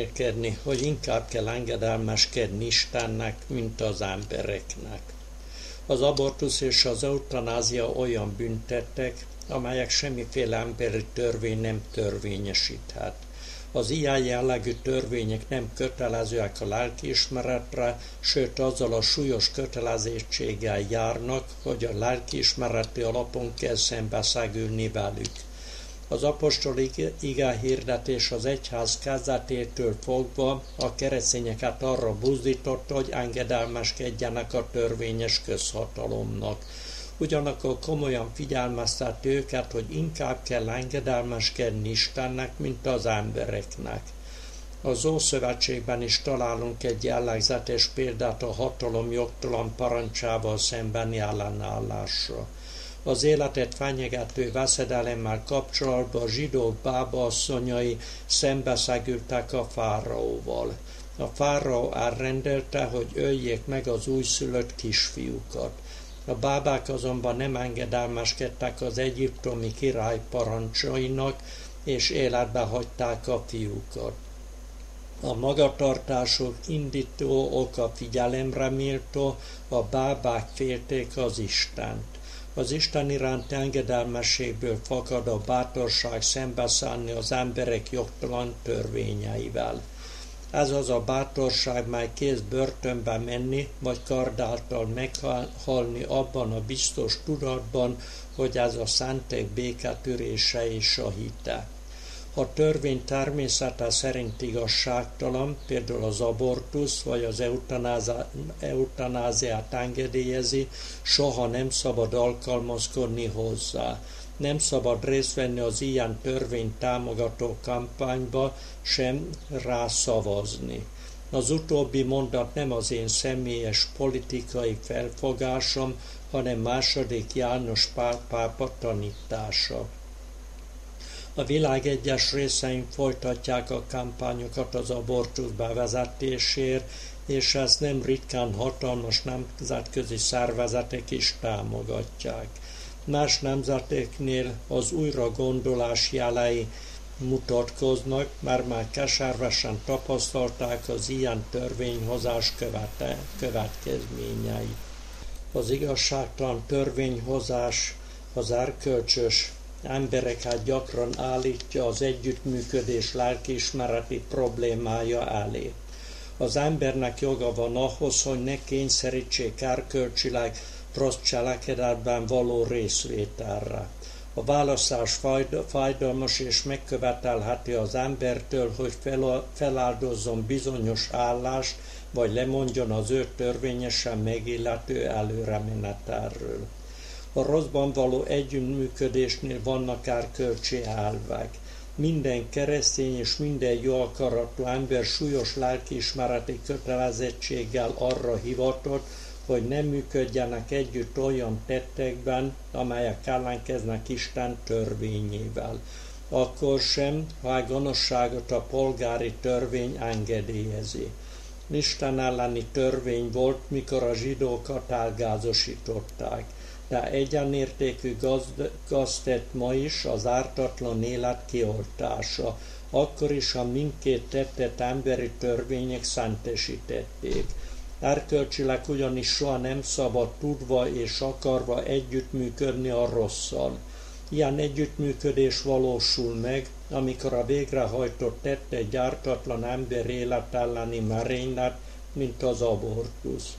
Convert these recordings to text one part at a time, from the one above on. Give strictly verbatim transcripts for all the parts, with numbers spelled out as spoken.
elmélkedni, hogy inkább kell engedelmeskedni Istennek, mint az embereknek. Az abortusz és az eutanázia olyan büntettek, amelyek semmiféle emberi törvény nem törvényesíthet. Az ilyen jellegű törvények nem kötelezőek a lelkiismeretre, sőt azzal a súlyos kötelezettséggel járnak, hogy a lelkiismereti alapon kell szembeszegülni velük. Az apostoli ige hirdetés az egyház kezdetétől fogva a keresztényeket arra buzdította, hogy engedelmeskedjenek a törvényes közhatalomnak. Ugyanakkor komolyan figyelmeztette őket, hogy inkább kell engedelmeskedni Istennek, mint az embereknek. Az Ószövetségben is találunk egy jellegzetes példát a hatalom jogtalan parancsával szembeni ellenállásra. Az életet fenyegető veszedelemmel kapcsolatban a zsidók bábaasszonyai szembeszegültek a fáraóval. A fáraó elrendelte, hogy öljék meg az újszülött kisfiúkat. A bábák azonban nem engedelmeskedtek az egyiptomi király parancsainak, és életbe hagyták a fiúkat. A magatartások indító oka figyelemre méltó, a bábák félték az Istent. Az Isten iránti engedelmességből fakad a bátorság szembeszállni az emberek jogtalan törvényeivel. Ez az a bátorság, mely kész börtönbe menni, vagy kard által meghalni abban a biztos tudatban, hogy ez a szentek béketörése és a hite. Ha törvény természete szerint igazságtalan, például az abortusz vagy az eutanáziát engedélyezi, soha nem szabad alkalmazkodni hozzá. Nem szabad részt venni az ilyen törvényt támogató kampányba, sem rá szavazni. Az utóbbi mondat nem az én személyes politikai felfogásom, hanem második János Pál pápa tanítása. A világ egyes részein folytatják a kampányokat az abortusz bevezetésért, és ezt nem ritkán hatalmas nemzetközi szervezetek is támogatják. Más nemzeteknél az újragondolás jelei mutatkoznak, mert már keservesen tapasztalták az ilyen törvényhozás követe, következményeit. Az igazságtalan törvényhozás az erkölcsös embereket gyakran állítja az együttműködés lelkiismereti problémája elé. Az embernek joga van ahhoz, hogy ne kényszerítsék erkölcsileg rossz cselekedetben való részvételre. A választás fájdalmas és megkövetelheti az embertől, hogy feláldozzon bizonyos állást, vagy lemondjon az ő törvényesen megillető előremenetelről. A rosszban való együttműködésnél vannak erkölcsi elvek. Minden keresztény és minden jó akaratú ember súlyos lelkiismereti kötelezettséggel arra hivatott, hogy nem működjenek együtt olyan tettekben, amelyek ellenkeznek Isten törvényével. Akkor sem, ha a gonoszságot a polgári törvény engedélyezi. Isten elleni törvény volt, mikor a zsidókat elgázosították, de egyenértékű gazd tett ma is az ártatlan élet kioltása, akkor is, ha mindkét tettet emberi törvények szentesítették. Erkölcsileg ugyanis soha nem szabad tudva és akarva együttműködni a rosszal. Ilyen együttműködés valósul meg, amikor a végrehajtott tett egy ártatlan ember élet elleni merénylet, mint az abortusz.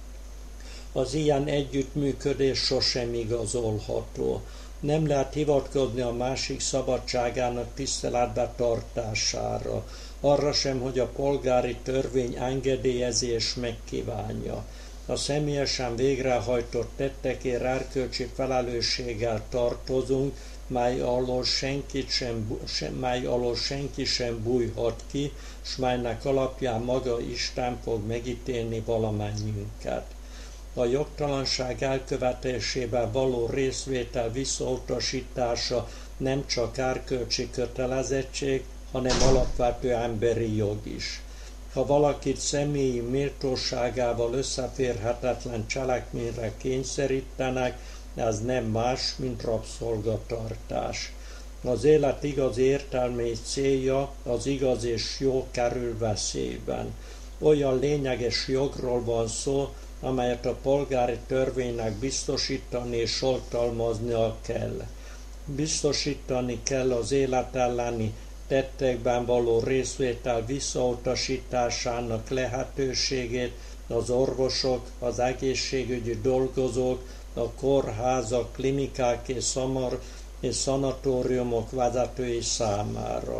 Az ilyen együttműködés sosem igazolható. Nem lehet hivatkozni a másik szabadságának tiszteletbe tartására, arra sem, hogy a polgári törvény engedélyezi és megkívánja. A személyesen végrehajtott tettekért erkölcsi felelősséggel tartozunk, mely alól, senkit sem, mely alól senki sem bújhat ki, s melynek alapján maga Isten fog megítélni valamennyünket. A jogtalanság elkövetésében való részvétel visszautasítása nem csak erkölcsi kötelezettség, hanem alapvető emberi jog is. Ha valakit személyi méltóságával összeférhetetlen cselekményre kényszerítenek, ez nem más, mint rabszolgatartás. Az élet igazi értelme és célja az igaz és jó kerül veszélyben. Olyan lényeges jogról van szó, amelyet a polgári törvénynek biztosítani és oltalmaznia kell. Biztosítani kell az élet elleni tettekben való részvétel visszautasításának lehetőségét az orvosok, az egészségügyi dolgozók, a kórházak, klinikák és, szamar, és szanatóriumok vezetői számára.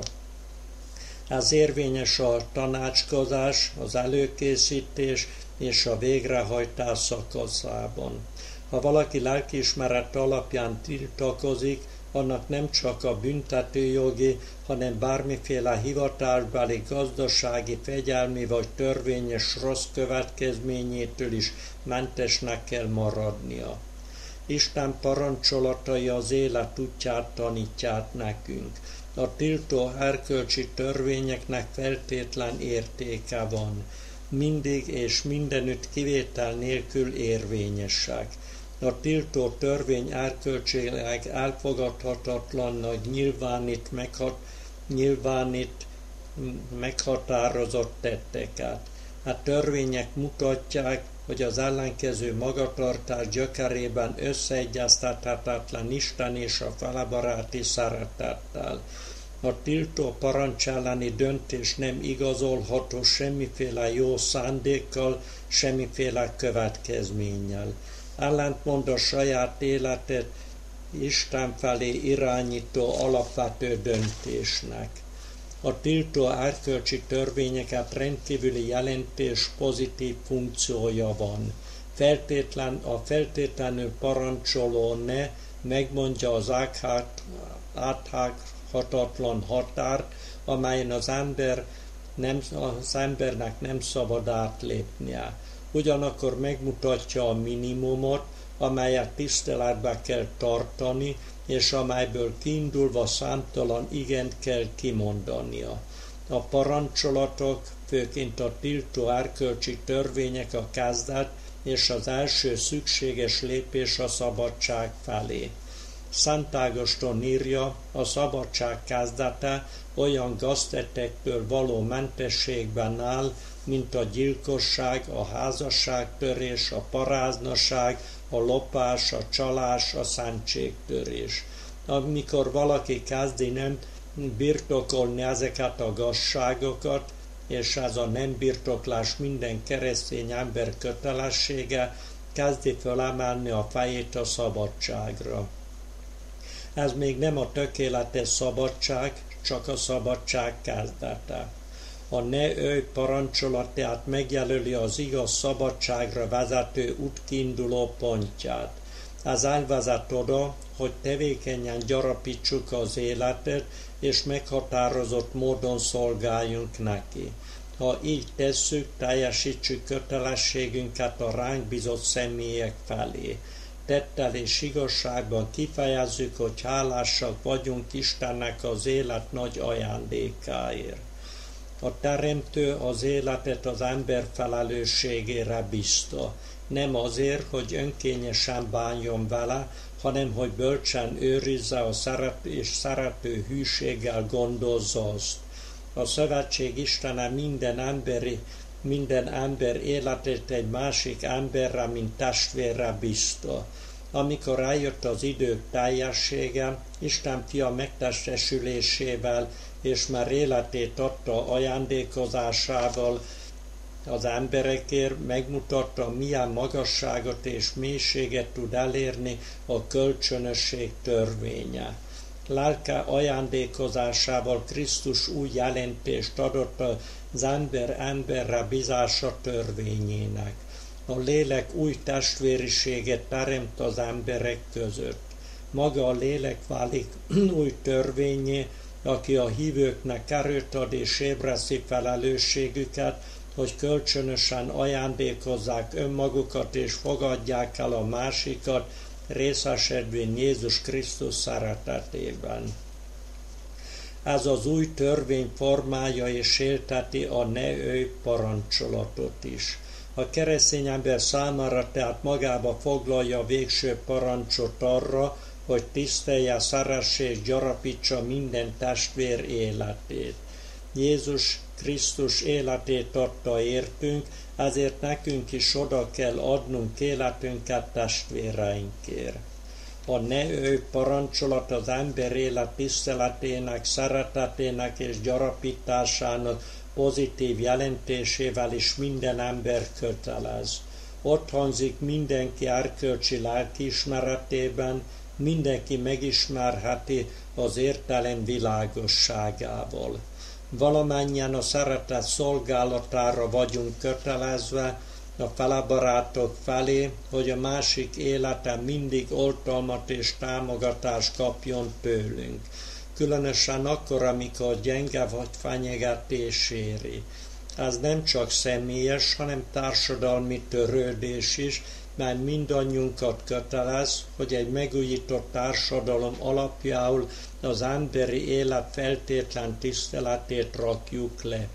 Ez érvényes a tanácskozás, az előkészítés és a végrehajtás szakaszában. Ha valaki lelkiismeret alapján tiltakozik, annak nem csak a büntetőjogi, hanem bármiféle hivatásbeli, gazdasági, fegyelmi vagy törvényes rossz következményétől is mentesnek kell maradnia. Isten parancsolatai az élet útját tanítják nekünk. A tiltó erkölcsi törvényeknek feltétlen értéke van. Mindig és mindenütt kivétel nélkül érvényesek. A tiltó törvény erkölcsileg elfogadhatatlannak nyilvánít, meghat, nyilvánít meghatározott tetteket. A törvények mutatják, hogy az ellenkező magatartás gyökerében összeegyeztethetetlen Isten és a fele baráti szeretettel. A tiltó parancs elleni döntés nem igazolható semmiféle jó szándékkal, semmiféle következménnyel. Ellentmond a saját életet Isten felé irányító alapvető döntésnek. A tiltó erkölcsi törvényeket rendkívüli jelentés pozitív funkciója van. Feltétlen, a feltétlenül parancsoló ne megmondja az áthághatatlan határt, amelyen az, ember nem, az embernek nem szabad átlépnie. Ugyanakkor megmutatja a minimumot, amelyet tiszteletbe kell tartani, és amelyből kiindulva számtalan igent kell kimondania. A parancsolatok, főként a tiltó erkölcsi törvények a kezdet és az első szükséges lépés a szabadság felé. Szent Ágoston írja, a szabadság kezdete olyan gaztettekből való mentességben áll, mint a gyilkosság, a házasságtörés, a paráznaság, a lopás, a csalás, a szentségtörés. Amikor valaki kezdi nem birtokolni ezeket a gazságokat, és ez a nem birtoklás minden keresztény ember kötelessége, kezdi fölemelni a fejét a szabadságra. Ez még nem a tökéletes szabadság, csak a szabadság kezdete. A ne ölj parancsolatát megjelöli az igaz szabadságra vezető út kiinduló pontját. Ez elvezet oda, hogy tevékenyen gyarapítsuk az életet, és meghatározott módon szolgáljunk neki. Ha így tesszük, teljesítsük kötelességünket a ránk bízott személyek felé. Tettel és igazságban kifejezzük, hogy hálásak vagyunk Istennek az élet nagy ajándékáért. A Teremtő az életet az ember felelősségére bízta. Nem azért, hogy önkényesen bánjon vele, hanem hogy bölcsen őrizze a szeret és szerető hűséggel gondozza azt. A szövetség Istene minden emberi, minden ember életét egy másik emberre, mint testvérre bízta. Amikor eljött az idők teljessége, Isten fia megtestesülésével és már életét adta ajándékozásával az emberekért, megmutatta, milyen magasságot és mélységet tud elérni a kölcsönösség törvénye. Lelke ajándékozásával Krisztus új jelentést adott az ember emberre bízása törvényének. A lélek új testvériséget teremt az emberek között. Maga a lélek válik új törvényé, aki a hívőknek erőt ad és ébreszti felelősségüket, hogy kölcsönösen ajándékozzák önmagukat és fogadják el a másikat, részesedvén Jézus Krisztus szeretetében. Ez az új törvény formája és élteti a ne ölj parancsolatot is. A keresztény ember számára tehát magába foglalja a végső parancsot arra, hogy tisztelje, szeresse és gyarapítsa minden testvér életét. Jézus Krisztus életét adta értünk, ezért nekünk is oda kell adnunk életünket testvéreinkért. A ne ő parancsolat az ember élet tiszteletének, szeretetének és gyarapításának pozitív jelentésével is minden ember kötelez. Ott hangzik mindenki erkölcsi lelkiismeretében, mindenki megismerheti az értelem világosságával. Valamennyien a szeretet szolgálatára vagyunk kötelezve, a felebarátok felé, hogy a másik élete mindig oltalmat és támogatást kapjon tőlünk. Különösen akkor, amikor gyenge vagy fenyegetés éri. Ez nem csak személyes, hanem társadalmi törődés is, mely mindannyiunkat kötelez, hogy egy megújított társadalom alapjául az emberi élet feltétlen tiszteletét rakjuk le.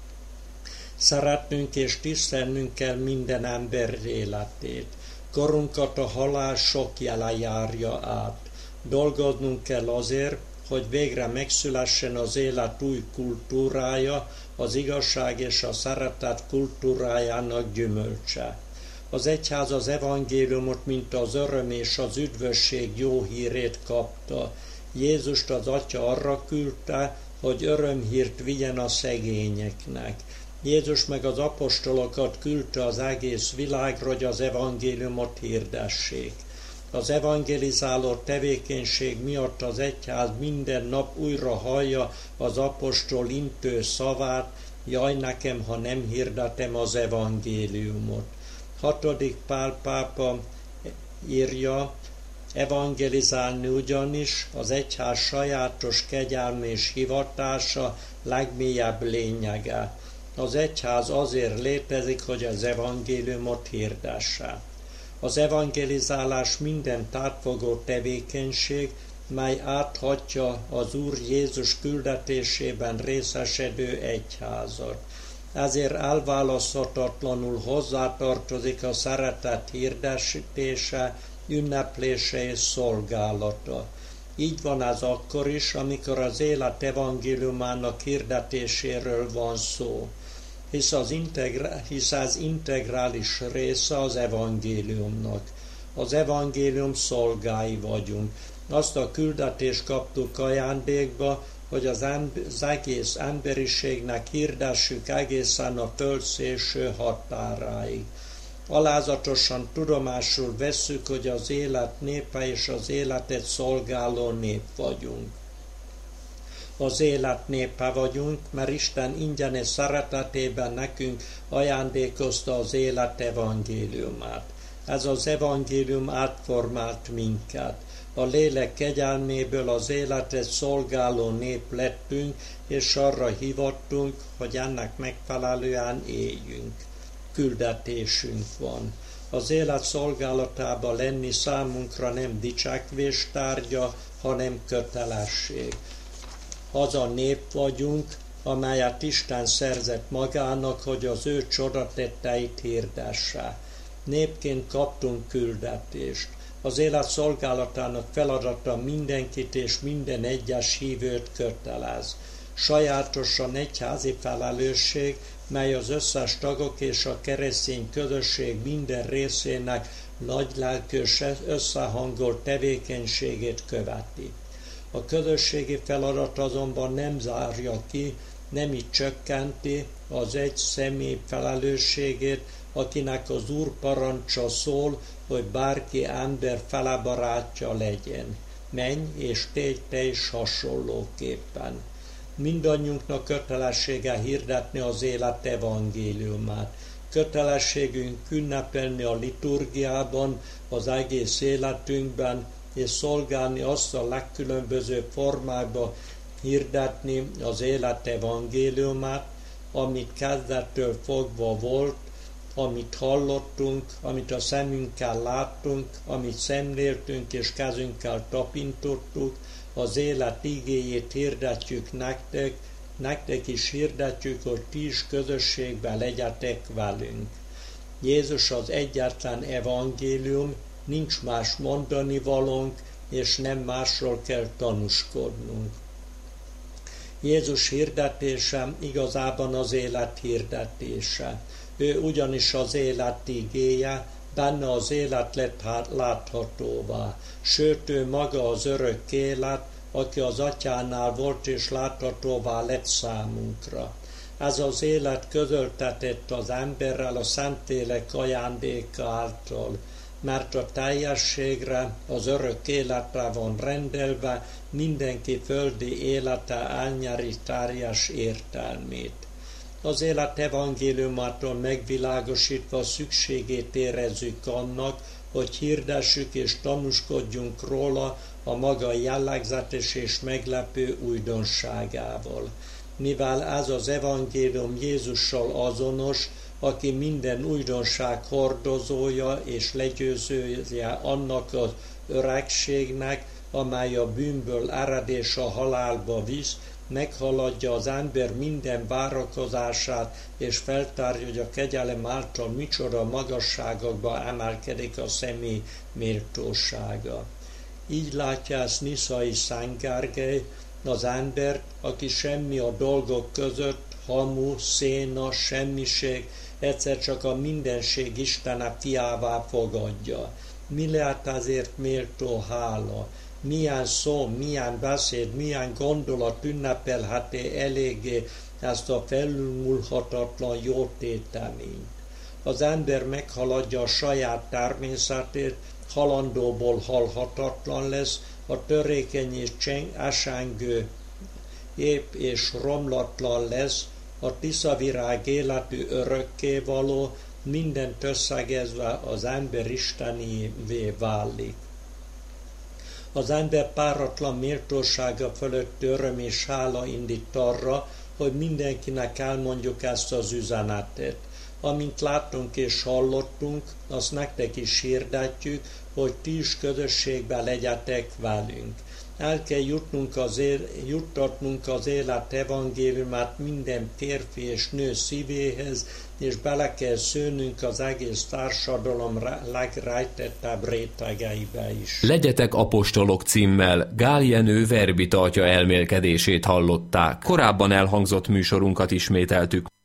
Szeretnünk és tisztelnünk kell minden ember életét. Korunkat a halál sok jele járja át. Dolgoznunk kell azért, hogy végre megszülessen az élet új kultúrája, az igazság és a szeretet kultúrájának gyümölcse. Az egyház az evangéliumot, mint az öröm és az üdvösség jó hírét kapta. Jézust az Atya arra küldte, hogy örömhírt vigyen a szegényeknek. Jézus meg az apostolokat küldte az egész világra, hogy az evangéliumot hirdessék. Az evangelizáló tevékenység miatt az egyház minden nap újra hallja az apostol intő szavát, jaj nekem, ha nem hirdetem az evangéliumot. Hatodik Pál pápa írja, evangelizálni ugyanis az egyház sajátos kegyelme és hivatása legmélyebb lényege. Az egyház azért létezik, hogy az evangéliumot hirdesse. Az evangelizálás minden átfogó tevékenység, mely áthatja az Úr Jézus küldetésében részesedő egyházat. Ezért elválaszthatatlanul hozzátartozik a szeretet hirdetése, ünneplése és szolgálata. Így van ez akkor is, amikor az élet evangéliumának hirdetéséről van szó, hisz az, integrál, hisz az integrális része az evangéliumnak. Az evangélium szolgái vagyunk. Azt a küldetést kaptuk ajándékba, hogy az, emb- az egész emberiségnek hirdessük egészen a föld szélső határáig. Alázatosan tudomásul vesszük, hogy az élet népe és az életet szolgáló nép vagyunk. Az élet népe vagyunk, mert Isten ingyenes szeretetében nekünk ajándékozta az élet evangéliumát. Ez az evangélium átformált minket. A lélek kegyelméből az életet szolgáló nép lettünk, és arra hivattunk, hogy ennek megfelelően éljünk. Küldetésünk van. Az élet szolgálatába lenni számunkra nem dicsekvés tárgya, hanem kötelesség. Az a nép vagyunk, amelyet Isten szerzett magának, hogy az ő csodatetteit hirdesse. Népként kaptunk küldetést. Az élet szolgálatának feladata mindenkit és minden egyes hívőt kötelez. Sajátosan egyházi felelősség, mely az összes tagok és a keresztény közösség minden részének nagylelkűs összehangolt tevékenységét követi. A közösségi feladat azonban nem zárja ki, nem így csökkenti az egy személy felelősségét, akinek az Úr parancsa szól, hogy bárki ember felebarátja legyen. Menj és tégy te is hasonlóképpen. Mindannyiunknak kötelessége hirdetni az élet evangéliumát. Kötelességünk ünnepelni a liturgiában, az egész életünkben, és szolgálni azt a legkülönbözőbb formába hirdetni az élet evangéliumát, amit kezdettől fogva volt, amit hallottunk, amit a szemünkkel láttunk, amit szemléltünk és kezünkkel tapintottuk, az élet igéjét hirdetjük nektek, nektek is hirdetjük, hogy ti is közösségben legyetek velünk. Jézus az egyetlen evangélium, nincs más mondani valónk, és nem másról kell tanúskodnunk. Jézus hirdetése igazában az élet hirdetése. Ő ugyanis az élet igéje, benne az élet lett láthatóvá. Sőt, ő maga az örök élet, aki az atyánál volt és láthatóvá lett számunkra. Ez az élet közöltetett az emberrel a Szentlélek ajándéka által, mert a teljességre, az örök életre van rendelve, mindenki földi élete elnyeri teljes értelmét. Az élet evangéliumától megvilágosítva szükségét érezzük annak, hogy hirdessük és tanúskodjunk róla a maga jellegzetes és meglepő újdonságával. Mivel ez az evangélium Jézussal azonos, aki minden újdonság hordozója és legyőzője annak az öregségnek, amely a bűnből ered és a halálba visz, meghaladja az ember minden várakozását, és feltárja, hogy a kegyelem által micsoda magasságokba emelkedik a személy méltósága. Így látja ezt Niszai Szent Gergely, az embert, aki semmi a dolgok között, hamu, széna, semmiség, egyszer csak a mindenség Istene fiává fogadja. Mi lehet ezért méltó hála? Milyen szó, milyen beszéd, milyen gondolat ünnepelheti eléggé ezt a felülmúlhatatlan jótéteményt? Az ember meghaladja a saját természetét, halandóból halhatatlan lesz, a törékeny és esengő ép és romlatlan lesz, a tiszavirág életű örökkévaló, mindent összegezve az ember istenévé válik. Az ember páratlan méltósága fölött öröm és hála indít arra, hogy mindenkinek elmondjuk ezt az üzenetet. Amint láttunk és hallottunk, azt nektek is hirdetjük, hogy ti is közösségben legyetek velünk. El kell jutnunk az él, juttatnunk az élet evangéliumát minden férfi és nő szívéhez, és bele kell szőnünk az egész társadalom legrejtettebb rétegeibe is. Legyetek apostolok címmel Gál Jenő verbita atya elmélkedését hallották. Korábban elhangzott műsorunkat ismételtük.